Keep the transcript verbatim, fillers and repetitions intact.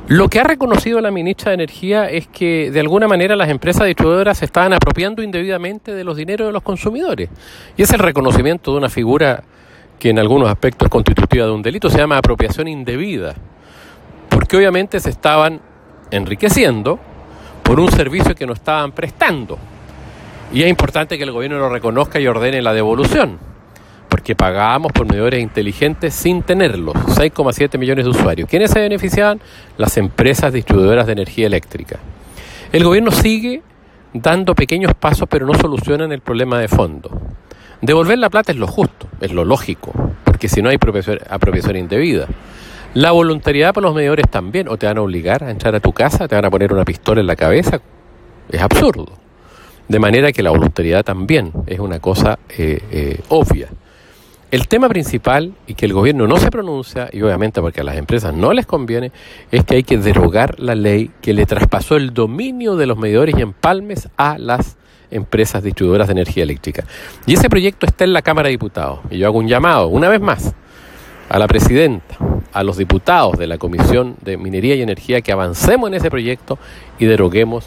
Lo que ha reconocido la ministra de Energía es que de alguna manera las empresas distribuidoras se estaban apropiando indebidamente de los dineros de los consumidores. Y es el reconocimiento de una figura que en algunos aspectos es constitutiva de un delito, se llama apropiación indebida. Porque obviamente se estaban enriqueciendo por un servicio que no estaban prestando. Y es importante que el gobierno lo reconozca y ordene la devolución, porque pagábamos por medidores inteligentes sin tenerlos, seis coma siete millones de usuarios. ¿Quiénes se beneficiaban? Las empresas distribuidoras de energía eléctrica. El gobierno sigue dando pequeños pasos, pero no solucionan el problema de fondo. Devolver la plata es lo justo, es lo lógico, porque si no hay apropiación, apropiación indebida. La voluntariedad por los medidores también, o te van a obligar a entrar a tu casa, te van a poner una pistola en la cabeza, es absurdo. De manera que la voluntariedad también es una cosa eh, eh, obvia. El tema principal, y que el gobierno no se pronuncia, y obviamente porque a las empresas no les conviene, es que hay que derogar la ley que le traspasó el dominio de los medidores y empalmes a las empresas distribuidoras de energía eléctrica. Y ese proyecto está en la Cámara de Diputados. Y yo hago un llamado, una vez más, a la presidenta, a los diputados de la Comisión de Minería y Energía, que avancemos en ese proyecto y deroguemos